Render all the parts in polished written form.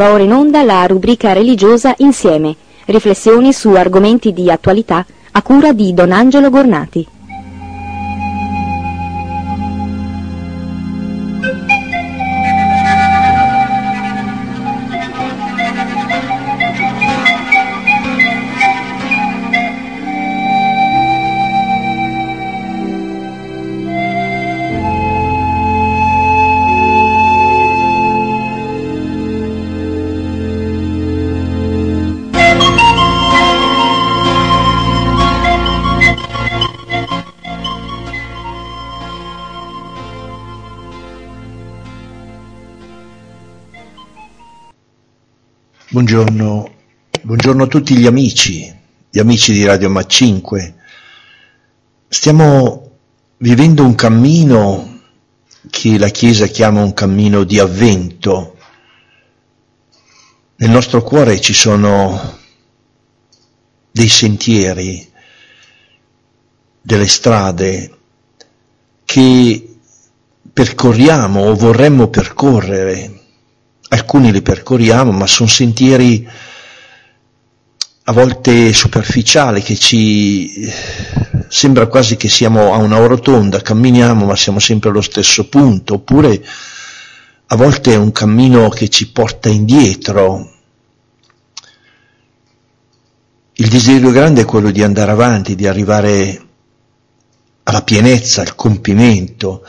Va ora in onda la rubrica religiosa Insieme, riflessioni su argomenti di attualità a cura di Don Angelo Gornati. Buongiorno a tutti gli amici di Radio Mac5. Stiamo vivendo un cammino che la Chiesa chiama un cammino di avvento. Nel nostro cuore ci sono dei sentieri, delle strade che percorriamo o vorremmo percorrere. Alcuni li percorriamo, ma sono sentieri a volte superficiali, che ci sembra quasi che siamo a una rotonda, camminiamo ma siamo sempre allo stesso punto, oppure a volte è un cammino che ci porta indietro. Il desiderio grande è quello di andare avanti, di arrivare alla pienezza, al compimento.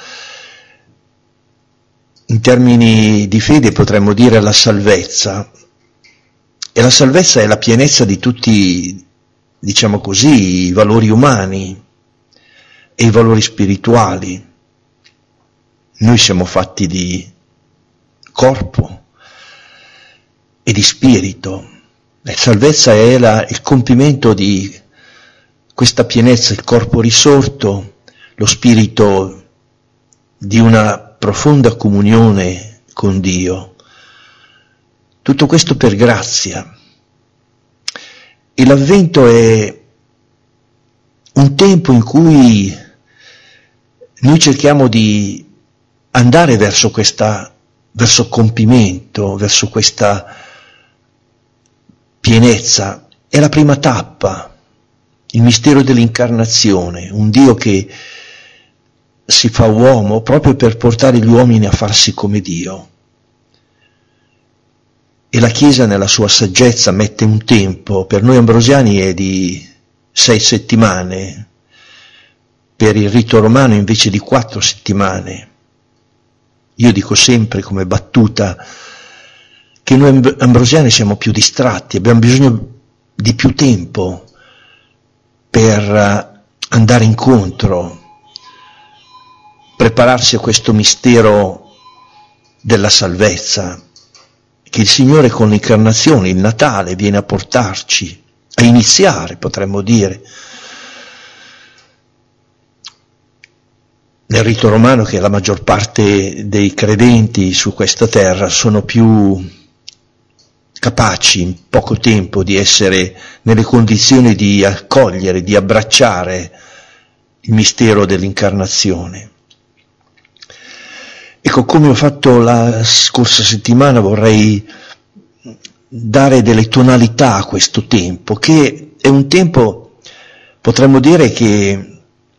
In termini di fede potremmo dire la salvezza, e la salvezza è la pienezza di tutti, diciamo così, i valori umani e i valori spirituali. Noi siamo fatti di corpo e di spirito. La salvezza è il compimento di questa pienezza, il corpo risorto, lo spirito di una profonda comunione con Dio. Tutto questo per grazia. E l'Avvento è un tempo in cui noi cerchiamo di andare verso compimento, verso questa pienezza. È la prima tappa, il mistero dell'incarnazione, un Dio che si fa uomo proprio per portare gli uomini a farsi come Dio. E la Chiesa nella sua saggezza mette un tempo, per noi ambrosiani è di 6 settimane, per il rito romano invece di 4 settimane. Io dico sempre come battuta che noi ambrosiani siamo più distratti, abbiamo bisogno di più tempo per andare incontro, prepararsi a questo mistero della salvezza, che il Signore con l'incarnazione, il Natale, viene a portarci, a iniziare, potremmo dire. Nel rito romano, che la maggior parte dei credenti su questa terra sono più capaci in poco tempo di essere nelle condizioni di accogliere, di abbracciare il mistero dell'incarnazione. Ecco, come ho fatto la scorsa settimana, vorrei dare delle tonalità a questo tempo, che è un tempo, potremmo dire, che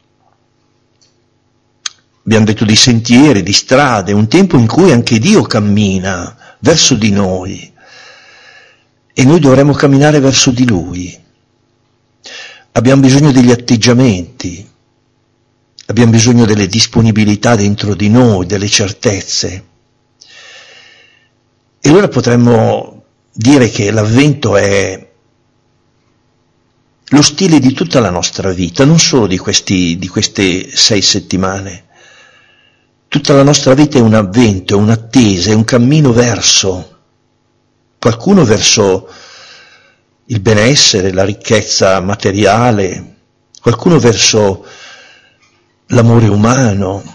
abbiamo detto di sentieri, di strade, un tempo in cui anche Dio cammina verso di noi e noi dovremo camminare verso di Lui. Abbiamo bisogno degli atteggiamenti, abbiamo bisogno delle disponibilità dentro di noi, delle certezze. E allora potremmo dire che l'Avvento è lo stile di tutta la nostra vita, non solo di queste 6 settimane. Tutta la nostra vita è un avvento, è un'attesa, è un cammino verso, qualcuno verso il benessere, la ricchezza materiale, qualcuno verso l'amore umano.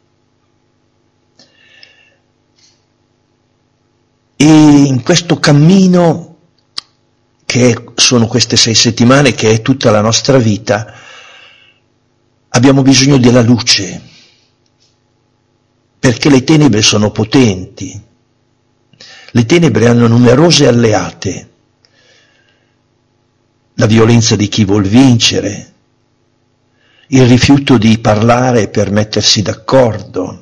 E in questo cammino, che sono queste 6 settimane, che è tutta la nostra vita, abbiamo bisogno della luce, perché le tenebre sono potenti. Le tenebre hanno numerose alleate: la violenza di chi vuol vincere, il rifiuto di parlare per mettersi d'accordo,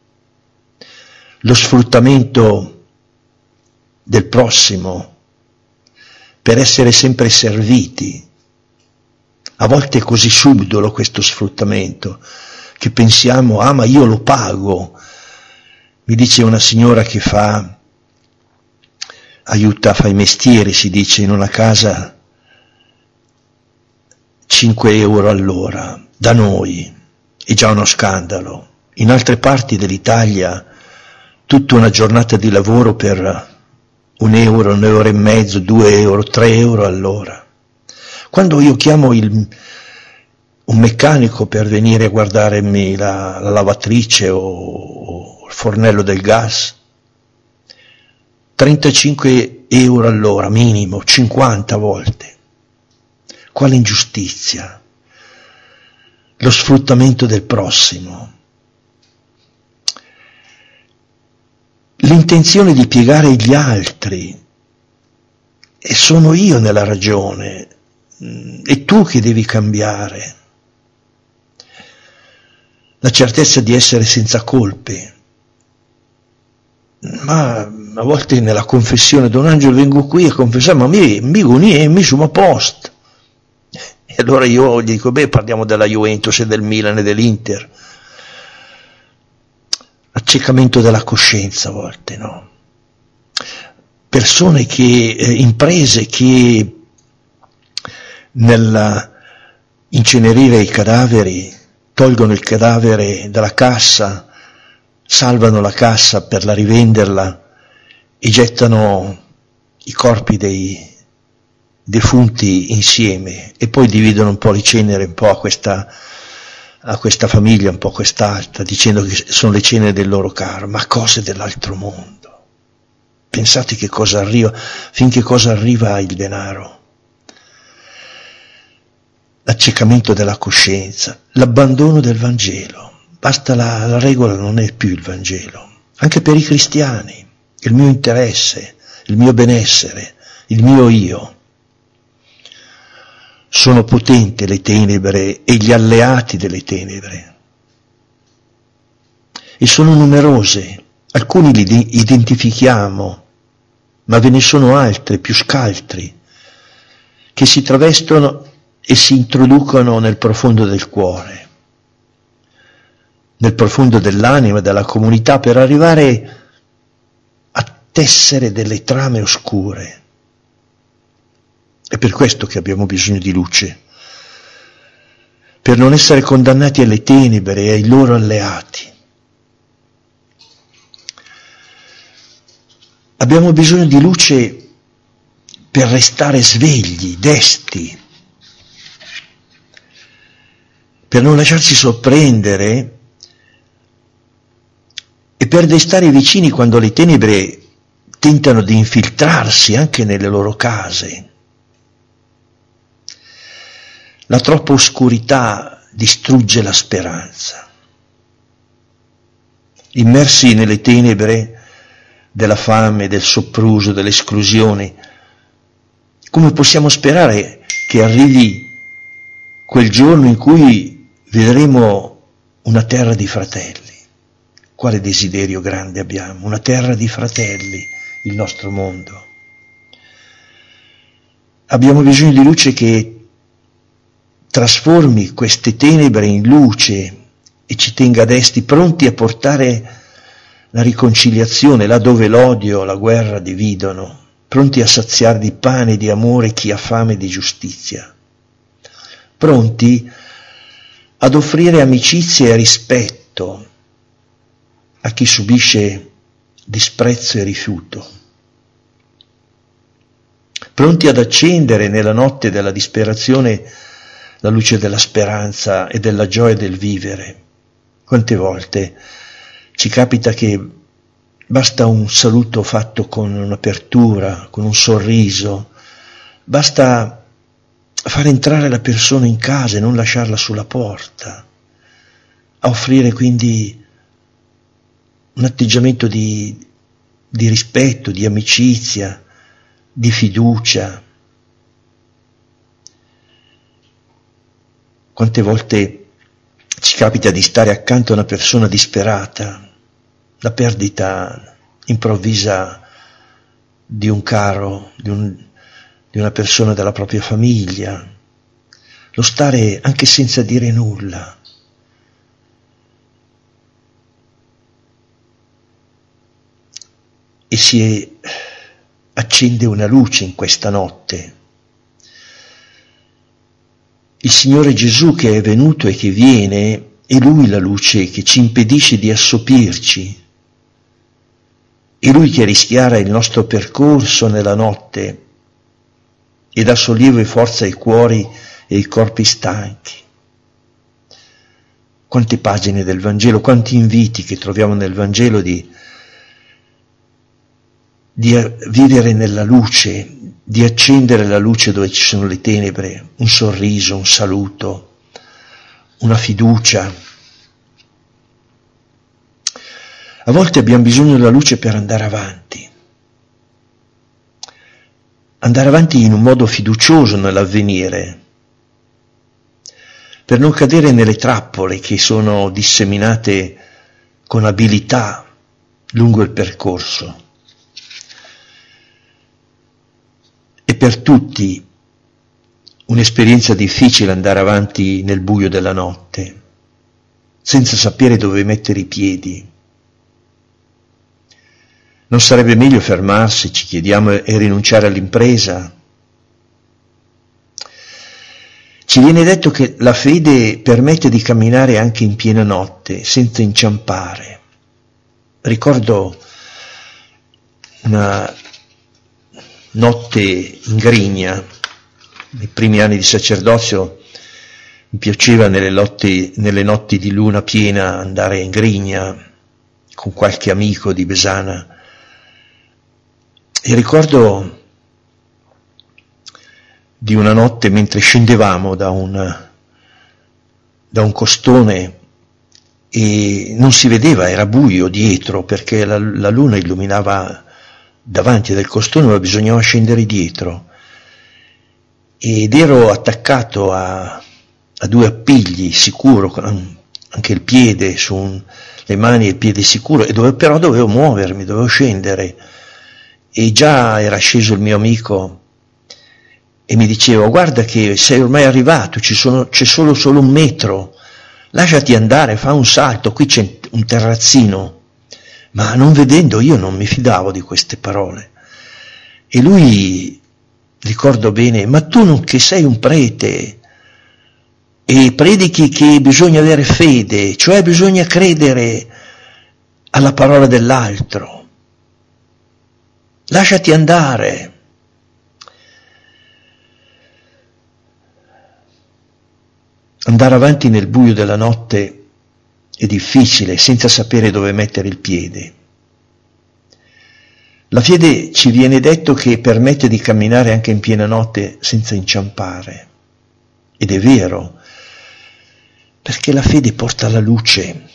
lo sfruttamento del prossimo per essere sempre serviti. A volte è così subdolo questo sfruttamento che pensiamo: ah, ma io lo pago. Mi dice una signora che fa i mestieri, si dice, in una casa, 5 euro all'ora. Da noi è già uno scandalo. In altre parti dell'Italia tutta una giornata di lavoro per 1 euro, 1 euro e mezzo, 2 euro, 3 euro all'ora. Quando io chiamo un meccanico per venire a guardarmi la lavatrice o il fornello del gas, 35 euro all'ora minimo, 50 volte. Quale ingiustizia! Lo sfruttamento del prossimo. L'intenzione di piegare gli altri, e sono io nella ragione, è tu che devi cambiare. La certezza di essere senza colpe. Ma a volte nella confessione, Don Angelo, vengo qui a confessare, ma mi sono a posto. E allora io gli dico: parliamo della Juventus e del Milan e dell'Inter. Accecamento della coscienza a volte, no? Persone imprese che nel incenerire i cadaveri tolgono il cadavere dalla cassa, salvano la cassa per la rivenderla e gettano i corpi dei defunti insieme e poi dividono un po' le ceneri un po' a questa famiglia, un po' a quest'altra, dicendo che sono le ceneri del loro caro, ma cose dell'altro mondo. Pensate che cosa arriva, finché cosa arriva il denaro. L'accecamento della coscienza, l'abbandono del Vangelo. Basta, la regola non è più il Vangelo. Anche per i cristiani, il mio interesse, il mio benessere, il mio io. Sono potenti le tenebre e gli alleati delle tenebre. E sono numerose. Alcuni li identifichiamo, ma ve ne sono altri, più scaltri, che si travestono e si introducono nel profondo del cuore, nel profondo dell'anima, della comunità, per arrivare a tessere delle trame oscure. È per questo che abbiamo bisogno di luce, per non essere condannati alle tenebre e ai loro alleati. Abbiamo bisogno di luce per restare svegli, desti, per non lasciarsi sorprendere e per restare vicini quando le tenebre tentano di infiltrarsi anche nelle loro case. La troppa oscurità distrugge la speranza. Immersi nelle tenebre della fame, del sopruso, dell'esclusione, come possiamo sperare che arrivi quel giorno in cui vedremo una terra di fratelli? Quale desiderio grande abbiamo? Una terra di fratelli, il nostro mondo. Abbiamo bisogno di luce che trasformi queste tenebre in luce e ci tenga desti, pronti a portare la riconciliazione là dove l'odio, la guerra dividono, pronti a saziare di pane e di amore chi ha fame di giustizia, pronti ad offrire amicizia e rispetto a chi subisce disprezzo e rifiuto, pronti ad accendere nella notte della disperazione la luce della speranza e della gioia del vivere. Quante volte ci capita che basta un saluto fatto con un'apertura, con un sorriso, basta far entrare la persona in casa e non lasciarla sulla porta, a offrire quindi un atteggiamento di di rispetto, di amicizia, di fiducia. Quante volte ci capita di stare accanto a una persona disperata, la perdita improvvisa di un caro, di una persona della propria famiglia, lo stare anche senza dire nulla. E si accende una luce in questa notte. Il Signore Gesù che è venuto e che viene, è Lui la luce che ci impedisce di assopirci. È Lui che rischiara il nostro percorso nella notte e dà sollievo e forza ai cuori e ai corpi stanchi. Quante pagine del Vangelo, quanti inviti che troviamo nel Vangelo di vivere nella luce, di accendere la luce dove ci sono le tenebre, un sorriso, un saluto, una fiducia. A volte abbiamo bisogno della luce per andare avanti in un modo fiducioso nell'avvenire, per non cadere nelle trappole che sono disseminate con abilità lungo il percorso. È per tutti un'esperienza difficile andare avanti nel buio della notte, senza sapere dove mettere i piedi. Non sarebbe meglio fermarsi, ci chiediamo, e rinunciare all'impresa? Ci viene detto che la fede permette di camminare anche in piena notte, senza inciampare. Ricordo una notte in Grigna, nei primi anni di sacerdozio, mi piaceva nelle notti di luna piena andare in Grigna con qualche amico di Besana, e ricordo di una notte mentre scendevamo da un costone e non si vedeva, era buio dietro perché la luna illuminava davanti del costone, ma bisognava scendere dietro, ed ero attaccato a due appigli sicuro, con anche il piede le mani e il piede sicuro, però dovevo muovermi, dovevo scendere, e già era sceso il mio amico e mi diceva: guarda che sei ormai arrivato, c'è solo un metro, lasciati andare, fa un salto, qui c'è un terrazzino. Ma non vedendo, io non mi fidavo di queste parole. E lui, ricordo bene: ma tu non che sei un prete e predichi che bisogna avere fede, cioè bisogna credere alla parola dell'altro. Lasciati andare. Andare avanti nel buio della notte è difficile, senza sapere dove mettere il piede. La fede, ci viene detto, che permette di camminare anche in piena notte senza inciampare. Ed è vero, perché la fede porta la luce.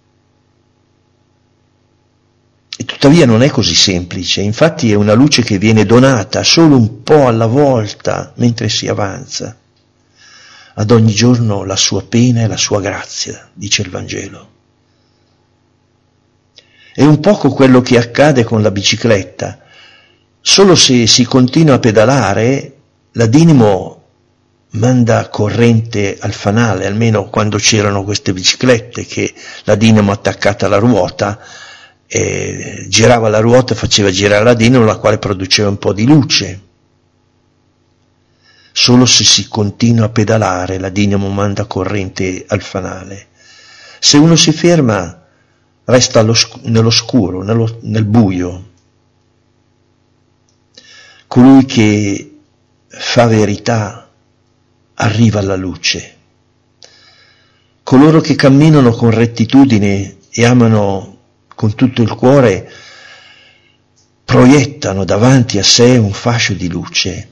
E tuttavia non è così semplice, infatti è una luce che viene donata solo un po' alla volta mentre si avanza. Ad ogni giorno la sua pena e la sua grazia, dice il Vangelo. È un poco quello che accade con la bicicletta. Solo se si continua a pedalare, la dinamo manda corrente al fanale, almeno quando c'erano queste biciclette che la dinamo attaccata alla ruota, girava la ruota, faceva girare la dinamo, la quale produceva un po' di luce. Solo se si continua a pedalare la dinamo manda corrente al fanale. Se uno si ferma, resta nell'oscuro, nel buio. Colui che fa verità arriva alla luce. Coloro che camminano con rettitudine e amano con tutto il cuore proiettano davanti a sé un fascio di luce,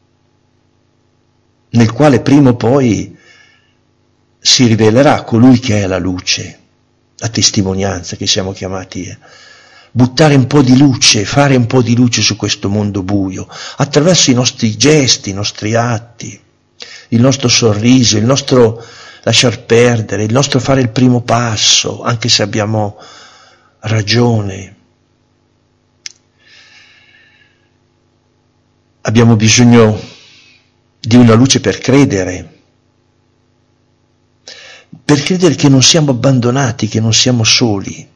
nel quale prima o poi si rivelerà colui che è la luce, la testimonianza che siamo chiamati buttare un po' di luce, fare un po' di luce su questo mondo buio, attraverso i nostri gesti, i nostri atti, il nostro sorriso, il nostro lasciar perdere, il nostro fare il primo passo, anche se abbiamo ragione. Abbiamo bisogno di una luce per credere che non siamo abbandonati, che non siamo soli,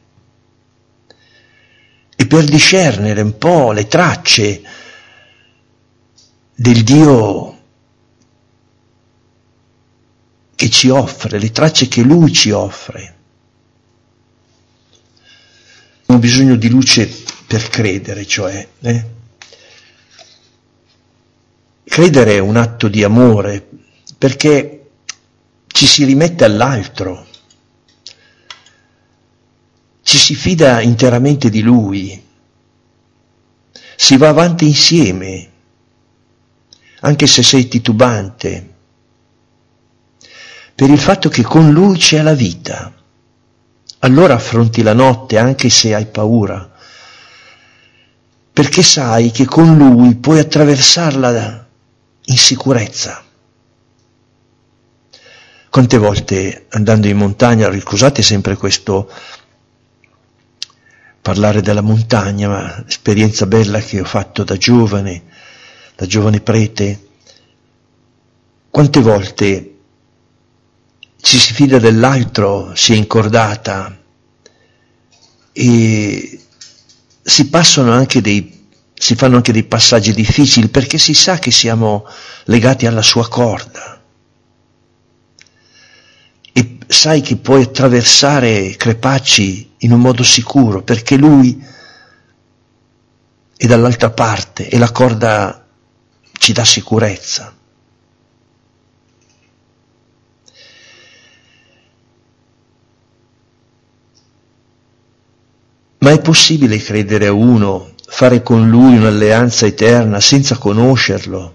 e per discernere un po' le tracce del Dio che ci offre, le tracce che Lui ci offre. Abbiamo bisogno di luce per credere, cioè. Credere è un atto di amore, perché ci si rimette all'altro, ci si fida interamente di Lui, si va avanti insieme, anche se sei titubante, per il fatto che con Lui c'è la vita. Allora affronti la notte anche se hai paura, perché sai che con Lui puoi attraversarla in sicurezza. Quante volte andando in montagna, scusate sempre questo parlare della montagna, ma esperienza bella che ho fatto da giovane prete, quante volte ci si fida dell'altro, si è incordata e si fanno anche dei passaggi difficili, perché si sa che siamo legati alla sua corda e sai che puoi attraversare crepacci in un modo sicuro, perché Lui è dall'altra parte e la corda ci dà sicurezza. Ma è possibile credere a uno, fare con Lui un'alleanza eterna senza conoscerlo?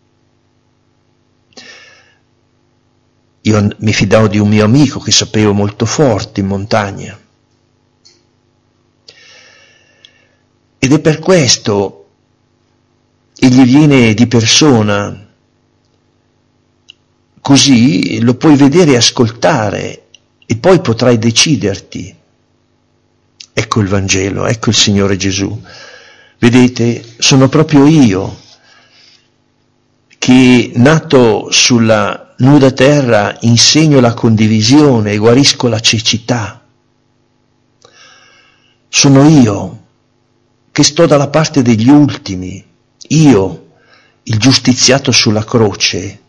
Io mi fidavo di un mio amico che sapevo molto forte in montagna. Ed è per questo egli viene di persona, così lo puoi vedere e ascoltare e poi potrai deciderti. Ecco il Vangelo, ecco il Signore Gesù. Vedete, sono proprio io che, nato sulla nuda terra, insegno la condivisione e guarisco la cecità. Sono io che sto dalla parte degli ultimi, io, il giustiziato sulla croce,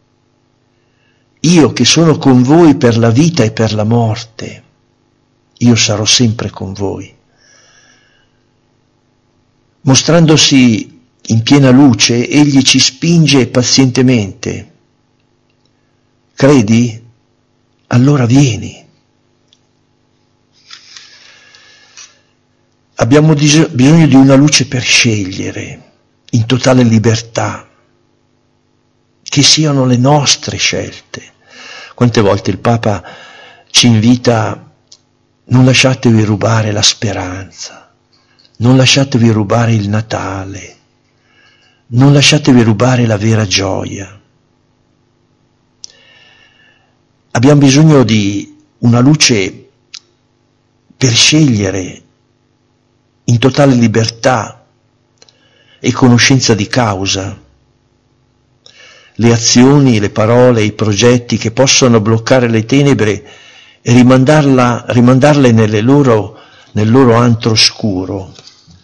io che sono con voi per la vita e per la morte. Io sarò sempre con voi. Mostrandosi in piena luce, egli ci spinge pazientemente. Credi? Allora vieni. Abbiamo bisogno di una luce per scegliere, in totale libertà, che siano le nostre scelte. Quante volte il Papa ci invita: non lasciatevi rubare la speranza, non lasciatevi rubare il Natale, non lasciatevi rubare la vera gioia. Abbiamo bisogno di una luce per scegliere in totale libertà e conoscenza di causa le azioni, le parole, i progetti che possono bloccare le tenebre e rimandarle nel loro antro scuro.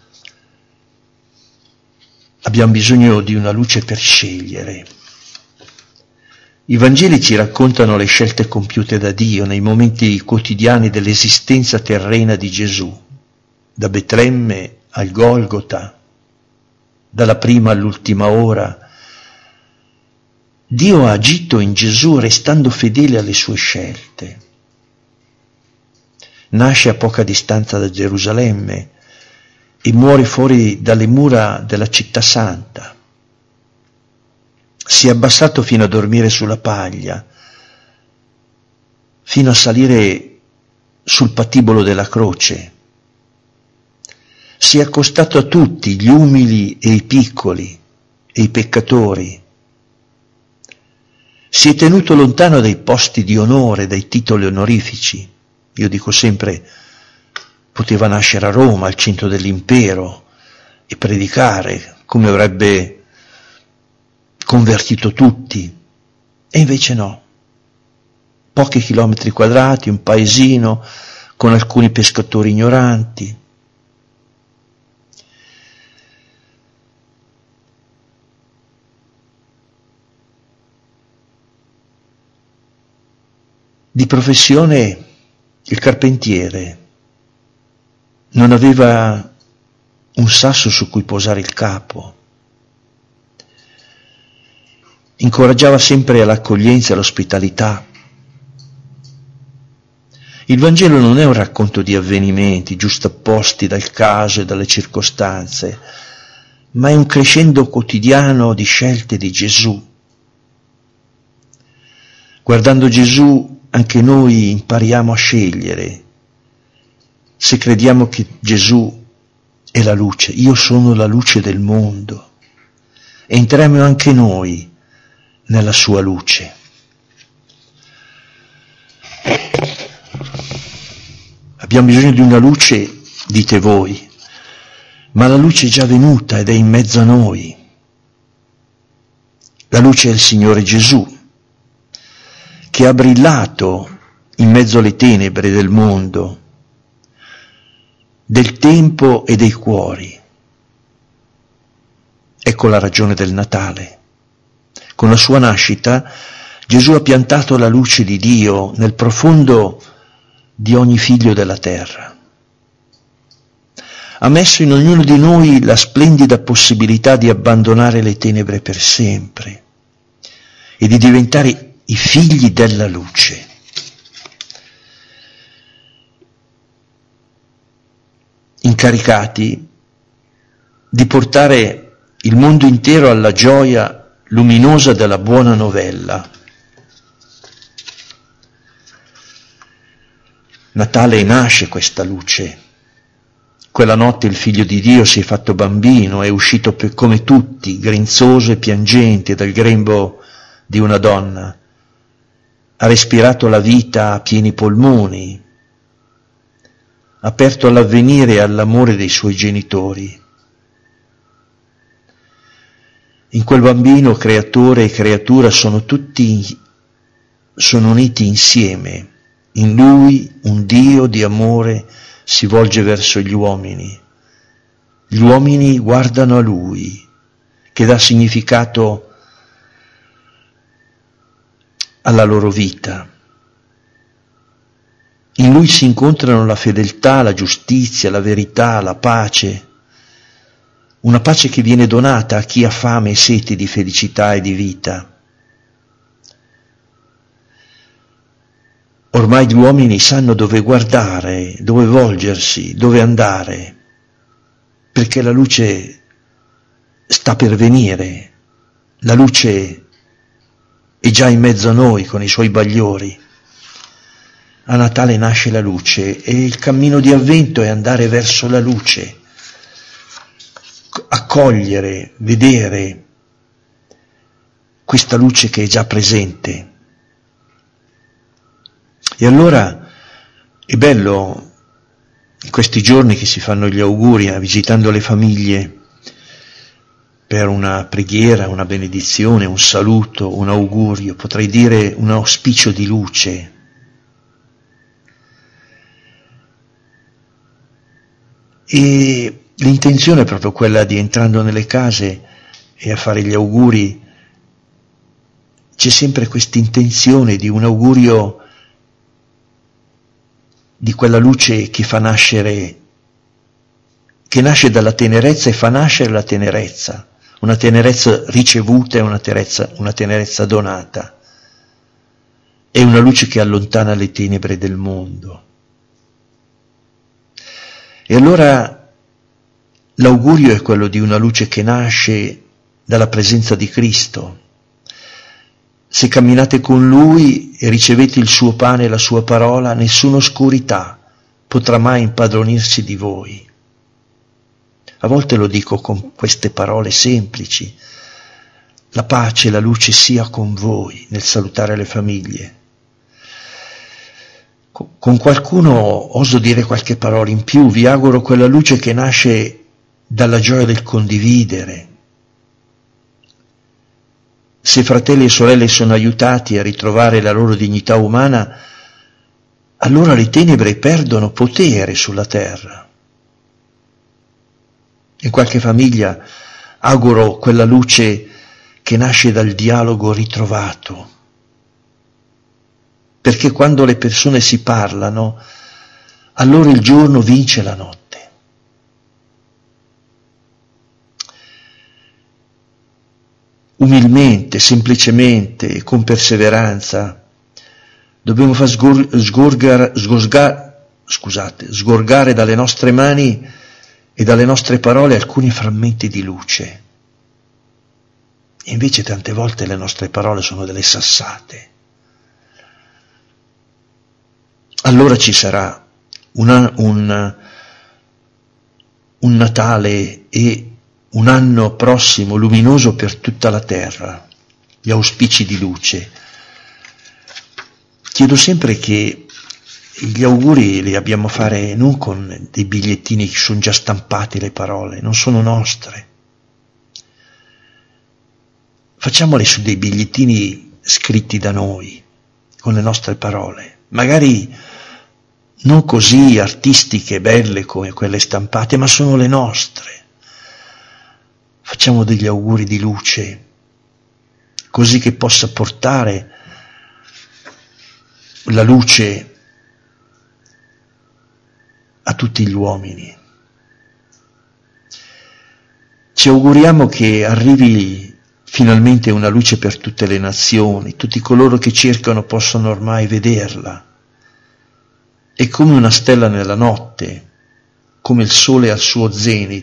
Abbiamo bisogno di una luce per scegliere. I Vangeli ci raccontano le scelte compiute da Dio nei momenti quotidiani dell'esistenza terrena di Gesù, da Betlemme al Golgota, dalla prima all'ultima ora. Dio ha agito in Gesù restando fedele alle sue scelte. Nasce a poca distanza da Gerusalemme e muore fuori dalle mura della città santa. Si è abbassato fino a dormire sulla paglia, fino a salire sul patibolo della croce. Si è accostato a tutti, gli umili e i piccoli e i peccatori. Si è tenuto lontano dai posti di onore, dai titoli onorifici. Io dico sempre, poteva nascere a Roma, al centro dell'impero, e predicare, come avrebbe convertito tutti. E invece no. Pochi chilometri quadrati, un paesino con alcuni pescatori ignoranti. Di professione il carpentiere, non aveva un sasso su cui posare il capo. Incoraggiava sempre all'accoglienza e all'ospitalità. Il Vangelo non è un racconto di avvenimenti giustapposti dal caso e dalle circostanze, ma è un crescendo quotidiano di scelte di Gesù. Guardando Gesù anche noi impariamo a scegliere. Se crediamo che Gesù è la luce, io sono la luce del mondo, entriamo anche noi nella sua luce. Abbiamo bisogno di una luce, dite voi, ma la luce è già venuta ed è in mezzo a noi. La luce è il Signore Gesù, che ha brillato in mezzo alle tenebre del mondo, del tempo e dei cuori. Ecco la ragione del Natale. Con la sua nascita Gesù ha piantato la luce di Dio nel profondo di ogni figlio della terra. Ha messo in ognuno di noi la splendida possibilità di abbandonare le tenebre per sempre e di diventare i figli della luce. Incaricati di portare il mondo intero alla gioia luminosa della buona novella. Natale nasce questa luce. Quella notte il Figlio di Dio si è fatto bambino, è uscito come tutti, grinzoso e piangente dal grembo di una donna. Ha respirato la vita a pieni polmoni, aperto all'avvenire e all'amore dei suoi genitori. In quel bambino creatore e creatura sono uniti insieme. In lui un Dio di amore si volge verso gli uomini. Gli uomini guardano a lui, che dà significato alla loro vita. In lui si incontrano la fedeltà, la giustizia, la verità, la pace, una pace che viene donata a chi ha fame e sete di felicità e di vita. Ormai gli uomini sanno dove guardare, dove volgersi, dove andare, perché la luce sta per venire, la luce è già in mezzo a noi con i suoi bagliori. A Natale nasce la luce e il cammino di Avvento è andare verso la luce, accogliere, vedere questa luce che è già presente. E allora è bello in questi giorni che si fanno gli auguri, visitando le famiglie, per una preghiera, una benedizione, un saluto, un augurio, potrei dire un auspicio di luce. E l'intenzione è proprio quella di, entrando nelle case e a fare gli auguri, c'è sempre questa intenzione di un augurio di quella luce che fa nascere, che nasce dalla tenerezza e fa nascere la tenerezza, una tenerezza ricevuta e una tenerezza donata. È una luce che allontana le tenebre del mondo. E allora l'augurio è quello di una luce che nasce dalla presenza di Cristo. Se camminate con Lui e ricevete il suo pane e la sua parola, nessuna oscurità potrà mai impadronirsi di voi. A volte lo dico con queste parole semplici: la pace e la luce sia con voi, nel salutare le famiglie. Con qualcuno oso dire qualche parola in più: vi auguro quella luce che nasce dalla gioia del condividere. Se fratelli e sorelle sono aiutati a ritrovare la loro dignità umana, allora le tenebre perdono potere sulla terra. In qualche famiglia auguro quella luce che nasce dal dialogo ritrovato, perché quando le persone si parlano, allora il giorno vince la notte. Umilmente, semplicemente e con perseveranza dobbiamo far sgorgare dalle nostre mani e dalle nostre parole alcuni frammenti di luce. E invece tante volte le nostre parole sono delle sassate. Allora ci sarà un Natale e un anno prossimo luminoso per tutta la terra, gli auspici di luce. Chiedo sempre che gli auguri li abbiamo a fare non con dei bigliettini che sono già stampati, le parole non sono nostre. Facciamole su dei bigliettini scritti da noi, con le nostre parole, magari non così artistiche e belle come quelle stampate, ma sono le nostre. Facciamo degli auguri di luce, così che possa portare la luce a tutti gli uomini. Ci auguriamo che arrivi finalmente una luce per tutte le nazioni, tutti coloro che cercano possono ormai vederla. È come una stella nella notte, come il sole al suo zenit.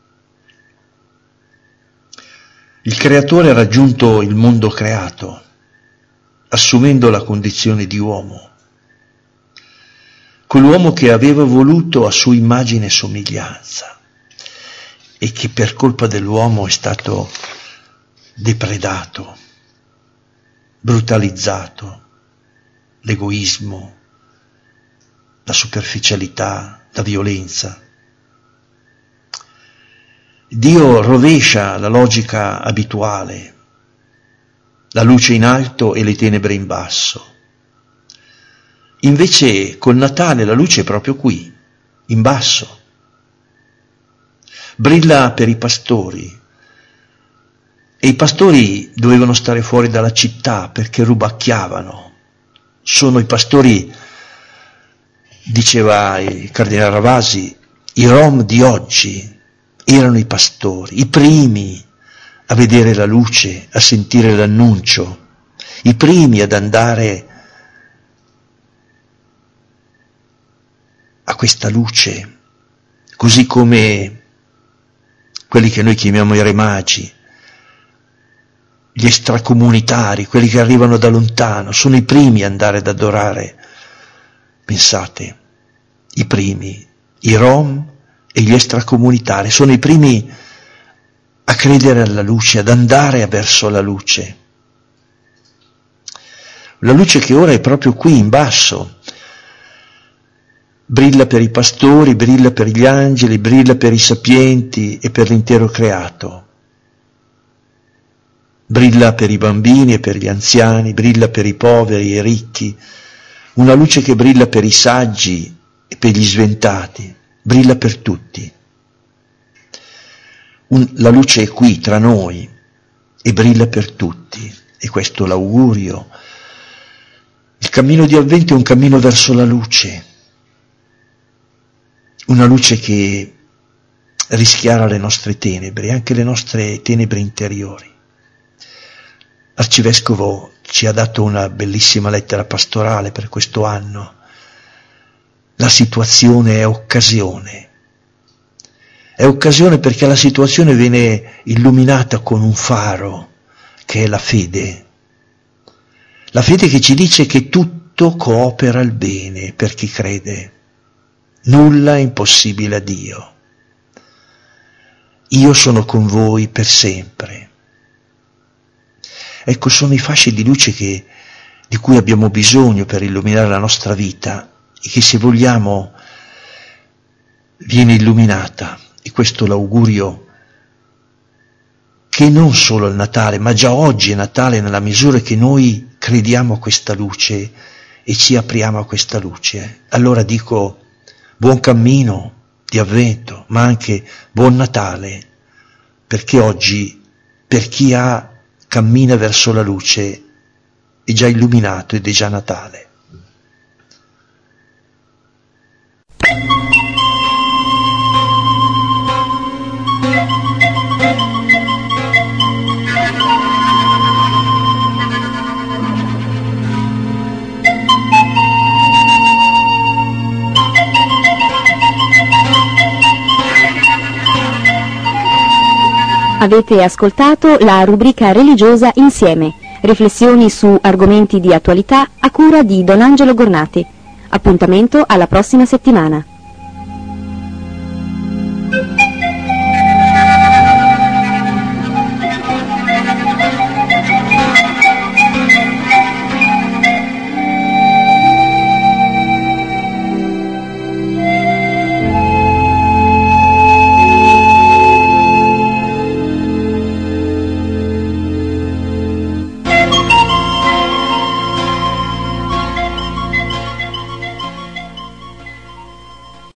Il Creatore ha raggiunto il mondo creato, assumendo la condizione di uomo. Quell'uomo che aveva voluto a sua immagine e somiglianza e che per colpa dell'uomo è stato depredato, brutalizzato, l'egoismo, la superficialità, la violenza. Dio rovescia la logica abituale, la luce in alto e le tenebre in basso. Invece col Natale la luce è proprio qui, in basso. Brilla per i pastori. E i pastori dovevano stare fuori dalla città perché rubacchiavano. Sono i pastori, diceva il Cardinale Ravasi, i Rom di oggi erano i pastori, i primi a vedere la luce, a sentire l'annuncio, i primi ad andare a questa luce, così come quelli che noi chiamiamo i re magi, gli extracomunitari, quelli che arrivano da lontano, sono i primi ad andare ad adorare. Pensate, i primi, i Rom e gli extracomunitari, sono i primi a credere alla luce, ad andare verso la luce. La luce che ora è proprio qui in basso, brilla per i pastori, brilla per gli angeli, brilla per i sapienti e per l'intero creato. Brilla per i bambini e per gli anziani, brilla per i poveri e i ricchi, una luce che brilla per i saggi e per gli sventati, brilla per tutti. La luce è qui tra noi e brilla per tutti, e questo è l'augurio. Il cammino di Avvento è un cammino verso la luce, una luce che rischiara le nostre tenebre, anche le nostre tenebre interiori. L'arcivescovo ci ha dato una bellissima lettera pastorale per questo anno. La situazione è occasione. È occasione perché la situazione viene illuminata con un faro, che è la fede. La fede che ci dice che tutto coopera al bene per chi crede. Nulla è impossibile a Dio. io sono con voi per sempre. Ecco, sono i fasci di luce di cui abbiamo bisogno per illuminare la nostra vita e che, se vogliamo, viene illuminata. E questo l'augurio che non solo il Natale, ma già oggi è Natale nella misura che noi crediamo a questa luce e ci apriamo a questa luce. Allora dico buon cammino di Avvento, ma anche buon Natale, perché oggi per chi cammina verso la luce è già illuminato ed è già Natale. Avete ascoltato la rubrica religiosa Insieme, riflessioni su argomenti di attualità a cura di Don Angelo Gornati. Appuntamento alla prossima settimana.